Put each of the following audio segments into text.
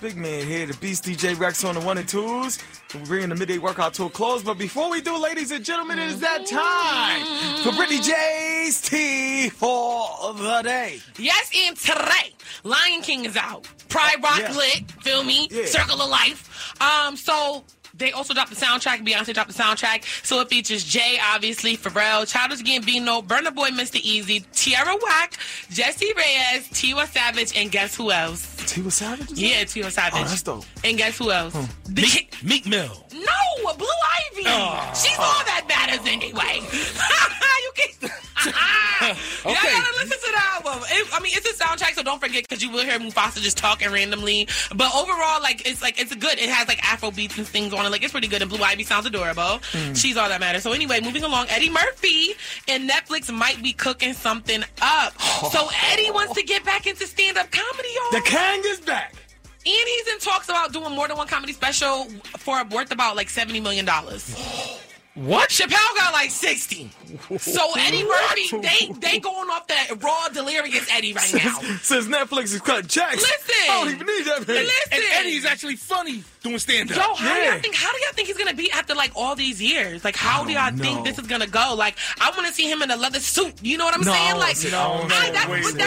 Big Man here, the Beast DJ Rex on the 1 and 2s. We're bringing the midday workout to a close. But before we do, ladies and gentlemen, it is that time for Brittany J's Tea for the day. Yes, and today, Lion King is out. Pride Rock lit, feel me? Yeah. Circle of Life. So they also dropped the soundtrack. Beyonce dropped the soundtrack. So it features Jay, obviously, Pharrell, Childish Gambino, Burna Boy, Mr. Easy, Tierra Whack, Jesse Reyes, Tiwa Savage, and guess who else? Tiwa Savage? Yeah, Tiwa Savage. Oh, that's dope. And guess who else? Meek Mill. No, Blue Ivy. She's all that matters anyway. You can't. Y'all gotta listen to the album. It's a soundtrack, so don't forget, because you will hear Mufasa just talking randomly. But overall, it's good. It has like Afro beats and things on it. Like, it's pretty good. And Blue Ivy sounds adorable. She's all that matters. So anyway, moving along, Eddie Murphy and Netflix might be cooking something up. So Eddie wants to get back into stand-up comedy, y'all. The Kang is back. And he's in talks about doing more than one comedy special worth about like $70 million. What? Chappelle got like 60. So Eddie Murphy, they going off that raw, delirious Eddie right now. Since Netflix is cutting checks. Listen. I don't even need that. Listen. And Eddie's actually funny doing stand-up. Yo, how do y'all think he's gonna be after like all these years? Like, how do y'all think this is gonna go? Like, I want to see him in a leather suit. You know what I'm saying? Like, wait a minute.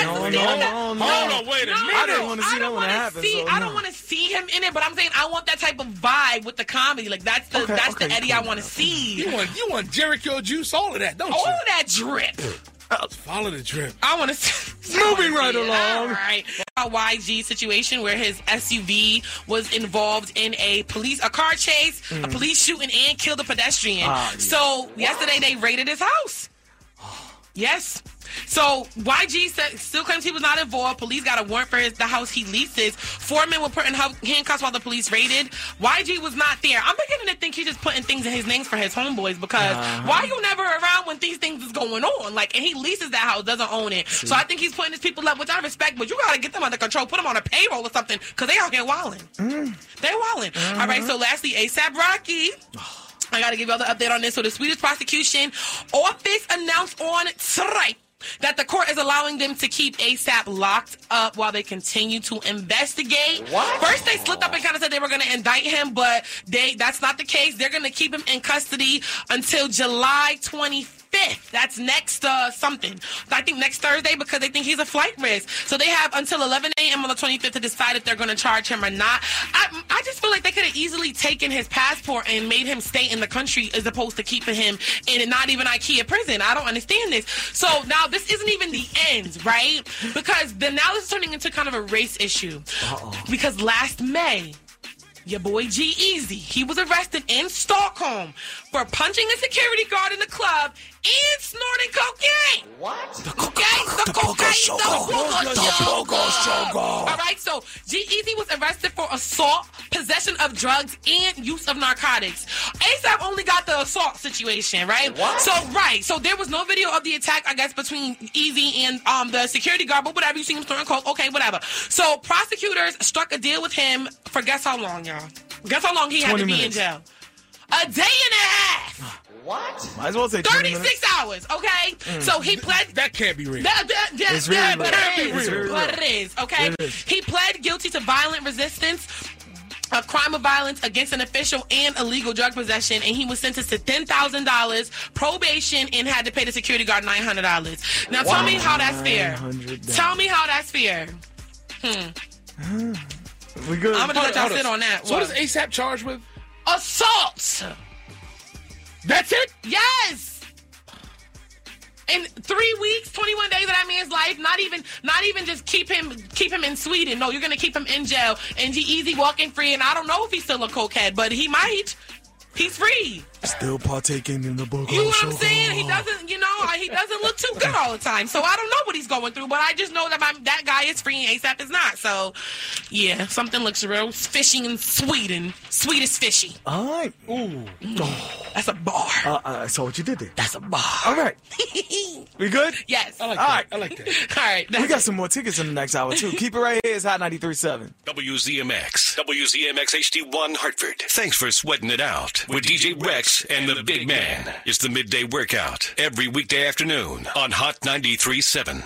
I didn't want to see that when it happened. I don't want to see him in it, but I'm saying I want that type of vibe with the comedy. Like, that's the Eddie I want to see. You want Jericho juice, all of that, don't you? All of that drip. Follow the drip. I want to moving right along. All right. A YG situation where his SUV was involved in a car chase, a police shooting, and killed a pedestrian. So yesterday they raided his house. Yes. So YG still claims he was not involved. Police got a warrant for the house he leases. 4 men were put in handcuffs while the police raided. YG was not there. I'm beginning to think he's just putting things in his names for his homeboys, because why you never around when these things is going on? Like, and he leases that house, doesn't own it. So I think he's putting his people up, which I respect, but you gotta get them under control, put them on a payroll or something, because they out here wilding. They're wilding. All right, so lastly, ASAP Rocky. I gotta give y'all the update on this. So the Swedish prosecution office announced on Stripe that the court is allowing them to keep ASAP locked up while they continue to investigate. First, they slipped up and kind of said they were going to indict him, but that's not the case. They're going to keep him in custody until July 25th. That's next something. I think next Thursday, because they think he's a flight risk. So they have until 11 a.m. on the 25th to decide if they're going to charge him or not. I just feel like they could have easily taken his passport and made him stay in the country as opposed to keeping him in not even IKEA prison. I don't understand this. So now this isn't even the end, right? Because now this is turning into kind of a race issue. Because last May, your boy G-Eazy, he was arrested in Stockholm for punching a security guard in the club and snorting cocaine. What? The cocaine. All right, so G-Eazy was arrested for assault, possession of drugs, and use of narcotics. ASAP only got the assault situation, right? What? So there was no video of the attack, I guess, between Easy and the security guard, but whatever, you see him snorting coke, okay, whatever. So prosecutors struck a deal with him for guess how long, y'all? Guess how long he had to be in jail? A day and a half. What? Might as well say 36 hours, okay? So he pled... That can't be real. It's really but real. It is, okay? It is. He pled guilty to violent resistance, a crime of violence against an official, and illegal drug possession, and he was sentenced to $10,000 probation and had to pay the security guard $900. Now tell me how that's fair. Tell me how that's fair. We good. I'm gonna let y'all sit on that. So what is ASAP charged with? Assault. That's it? Yes. In 3 weeks, 21 days of that man's life, not even just keep him in Sweden. No, you're gonna keep him in jail. And G-Eazy walking free, and I don't know if he's still a cokehead, but he might. He's free. Still partaking in the book. You know what I'm saying? He doesn't look too good all the time. So I don't know what he's going through, but I just know that that guy is free and ASAP is not. So, yeah, something looks real fishy in Sweden. Sweet as fishy. All right. Ooh. That's a bar. I saw what you did there. That's a bar. All right. We good? Yes. I like that. I like that. All right. We got some more tickets in the next hour, too. Keep it right here. It's Hot 93.7. WZMX HD1 Hartford. Thanks for sweating it out with DJ Rex and the Big Man. It's the midday workout every weekday afternoon on Hot 93.7.